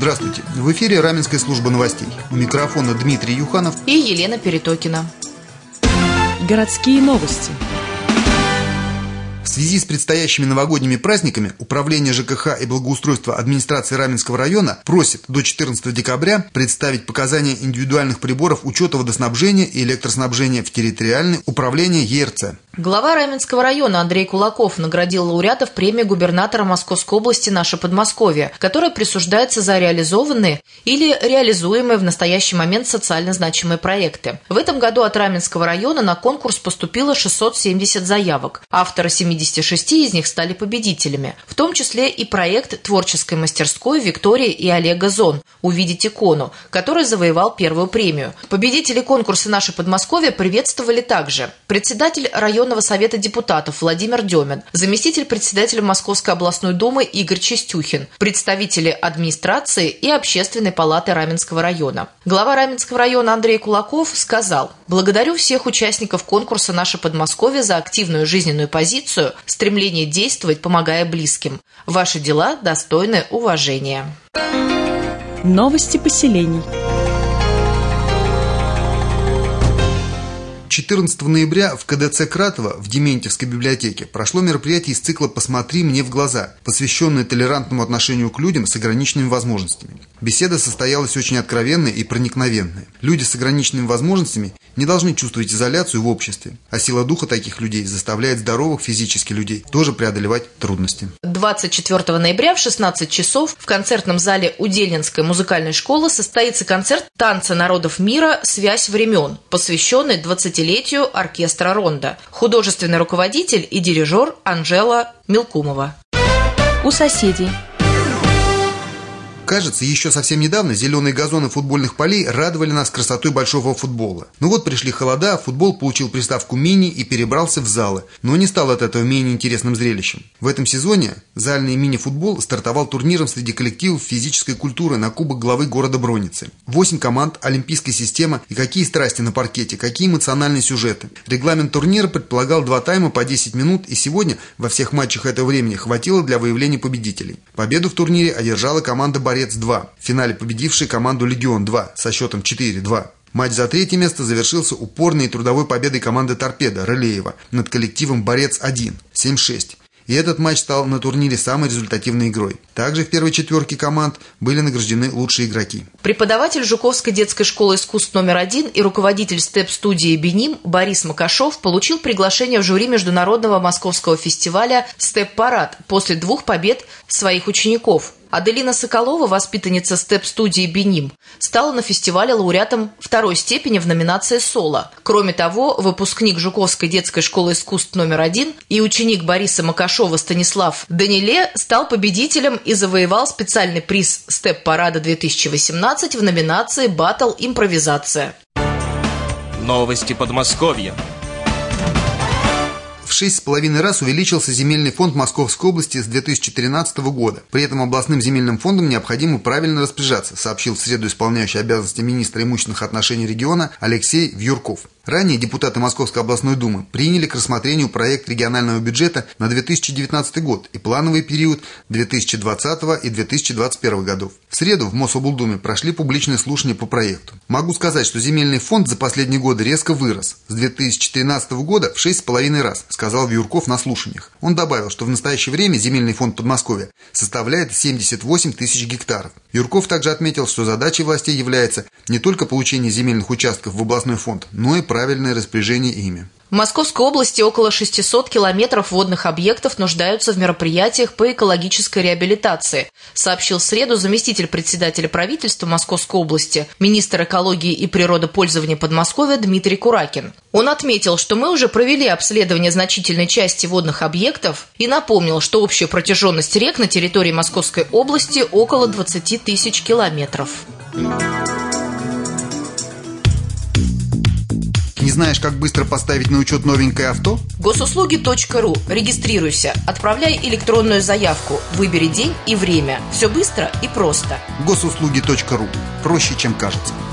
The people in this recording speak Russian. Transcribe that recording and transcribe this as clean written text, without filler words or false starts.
Здравствуйте. В эфире Раменская служба новостей. У микрофона Дмитрий Юханов и Елена Перетокина. Городские новости. В связи с предстоящими новогодними праздниками Управление ЖКХ и благоустройства администрации Раменского района просит до 14 декабря представить показания индивидуальных приборов учета водоснабжения и электроснабжения в территориальное управление ЕРЦ. Глава Раменского района Андрей Кулаков наградил лауреатов премии губернатора Московской области «Наше Подмосковье», которая присуждается за реализованные или реализуемые в настоящий момент социально значимые проекты. В этом году от Раменского района на конкурс поступило 670 заявок. Авторы 76 из них стали победителями, в том числе и проект творческой мастерской Виктории и Олега Зон «Увидеть икону», который завоевал первую премию. Победители конкурса «Наше Подмосковье» приветствовали также председатель районного совета депутатов Владимир Демин, заместитель председателя Московской областной думы Игорь Чистюхин, представители администрации и общественной палаты Раменского района. Глава Раменского района Андрей Кулаков сказал: «Благодарю всех участников конкурса «Наше Подмосковье» за активную жизненную позицию, стремление действовать, помогая близким. Ваши дела достойны уважения». Новости поселений. 14 ноября в КДЦ Кратово в Дементьевской библиотеке прошло мероприятие из цикла «Посмотри мне в глаза», посвященное толерантному отношению к людям с ограниченными возможностями. Беседа состоялась очень откровенная и проникновенная. Люди с ограниченными возможностями не должны чувствовать изоляцию в обществе, а сила духа таких людей заставляет здоровых физически людей тоже преодолевать трудности. 24 ноября в 16 часов в концертном зале Удельнинской музыкальной школы состоится концерт «Танцы народов мира. Связь времен», посвященный 20-летию оркестра «Ронда». Художественный руководитель и дирижер Анжела Мелкумова. У соседей. Кажется, еще совсем недавно зеленые газоны футбольных полей радовали нас красотой большого футбола. Но вот пришли холода, футбол получил приставку «мини» и перебрался в залы, но не стал от этого менее интересным зрелищем. В этом сезоне зальный мини-футбол стартовал турниром среди коллективов физической культуры на Кубок главы города Броницы. 8 команд, олимпийская система и какие страсти на паркете, какие эмоциональные сюжеты. Регламент турнира предполагал 2 тайма по 10 минут, и сегодня во всех матчах этого времени хватило для выявления победителей. Победу в турнире одержала команда «Борец-2», в финале победившая команду «Легион-2» со счетом 4-2. Матч за 3-е место завершился упорной и трудовой победой команды «Торпедо» Рылеева над коллективом «Борец-1» 7-6. И этот матч стал на турнире самой результативной игрой. Также в первой четверке команд были награждены лучшие игроки. Преподаватель Жуковской детской школы искусств номер 1 и руководитель степ-студии «Беним» Борис Макашов получил приглашение в жюри международного московского фестиваля «Степ-парад» после 2 побед своих учеников. Аделина Соколова, воспитанница степ-студии «Беним», стала на фестивале лауреатом 2-й степени в номинации «Соло». Кроме того, выпускник Жуковской детской школы искусств номер 1 и ученик Бориса Макашова Станислав Даниле стал победителем и завоевал специальный приз степ-парада 2018 в номинации «Баттл импровизация». Новости Подмосковья. В 6,5 раз увеличился земельный фонд Московской области с 2013 года. При этом областным земельным фондом необходимо правильно распоряжаться, сообщил в среду исполняющий обязанности министра имущественных отношений региона Алексей Вьюрков. Ранее депутаты Московской областной думы приняли к рассмотрению проект регионального бюджета на 2019 год и плановый период 2020 и 2021 годов. В среду в Мособлдуме прошли публичные слушания по проекту. Могу сказать, что земельный фонд за последние годы резко вырос. С 2013 года в 6,5 раз, сказал Вьюрков на слушаниях. Он добавил, что в настоящее время земельный фонд Подмосковья составляет 78 тысяч гектаров. Вьюрков также отметил, что задачей властей является не только получение земельных участков в областной фонд, но и правильное распоряжение ими. В Московской области около 600 километров водных объектов нуждаются в мероприятиях по экологической реабилитации, сообщил в среду заместитель председателя правительства Московской области, министр экологии и природопользования Подмосковья Дмитрий Куракин. Он отметил, что мы уже провели обследование значительной части водных объектов и напомнил, что общая протяженность рек на территории Московской области около 20 тысяч километров. Не знаешь, как быстро поставить на учет новенькое авто? Госуслуги.ру. Регистрируйся. Отправляй электронную заявку. Выбери день и время. Все быстро и просто. Госуслуги.ру. Проще, чем кажется.